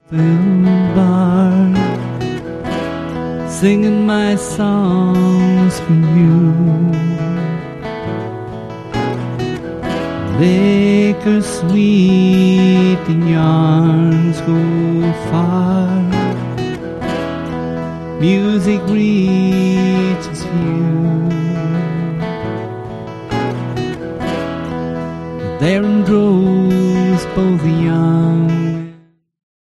the bar, singing my songs for you. Liquor sweet and yarns go far, music reaches few. There in droves both the young